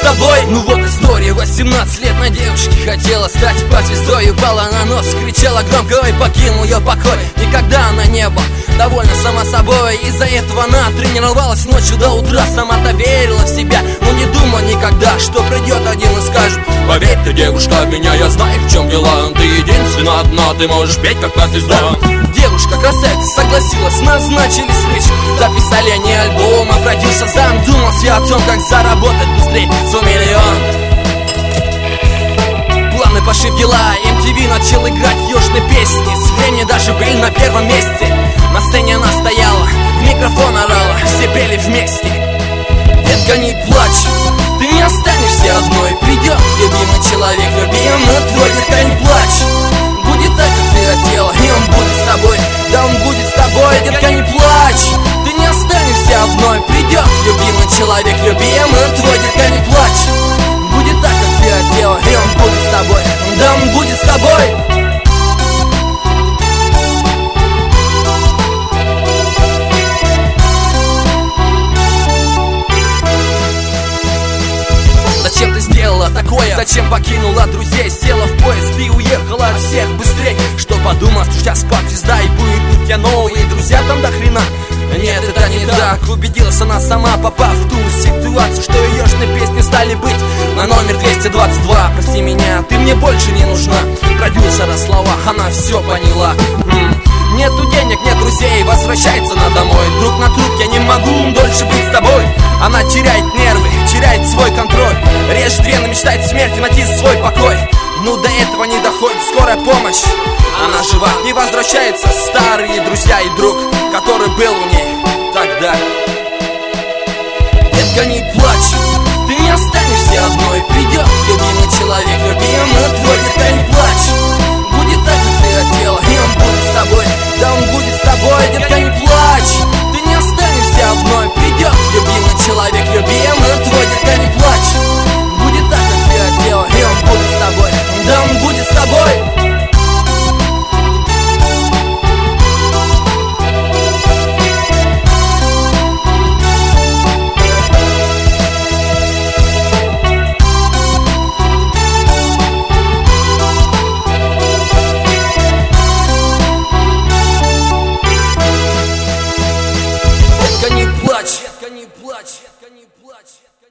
тобой. Ну вот история, 18 лет на девушке хотела стать поп-звездой. Упала на нос, кричала громко, ой, покинул ее покой. Никогда она не была довольна сама собой. Из-за этого она тренировалась ночью до утра. Сама-то верила в себя, но не думала никогда, что придет один и скажет: поверь ты, девушка, в меня, я знаю, в чем дела. Ты единственная одна, ты можешь петь как на звезда. Девушка красавица согласилась, назначили встречу. Записали они альбом, а продюсер задумался о том, как заработать быстрее свой миллион. Планы пошли в дела, MTV начал играть южные песни. С временем даже были на первом месте. На сцене она стояла, в микрофон орала, все пели вместе: детка, не плачь, ты не останешься одной. Придет любимый человек, любимый твой. Детка, не плачь, будет так, как ты хотела, и он будет с тобой. Да, он будет с тобой. Детка, не плачь, ты не останешься одной. Придет любимый человек, любимый твой. Детка, не плачь, будет так, как ты хотела, и он будет с тобой. Да, он будет с тобой. Зачем ты сделала такое? Зачем покинула друзей? Села в поезд и уехала от всех быстрей. Что подумал, что сейчас поп-звезда, и будет у тебя новые друзья там до хрена? Нет, это не так. Убедилась она сама, попав в ту ситуацию, что ее южные песни стали быть на номер 222. Прости меня, ты мне больше не нужна. Продюсера слова, она все поняла. Нету денег, нет друзей, возвращается она домой. Друг на трубке, я не могу дольше быть с тобой. Она теряет нервы, теряет свой контроль, режет вены, мечтает смерти, найти свой покой. Ну до этого не доходит скорая помощь. Она жива и возвращается старые друзья и друг, который был у ней тогда. Детка, не плачь, ты не останешься одной. Придет любимый человек, любимый твой. Детка, не плачь, будет так, как ты хотела, и он будет с тобой. Да, он будет с тобой. Детка, не плачь, ты не останешься одной. Придет любимый человек, любимый твой. Детка, не плачь, будет так, как ты хотела, и он будет с тобой. Да, он будет с тобой. Детка, не плачь, детка, не плачь, детка, не плачь.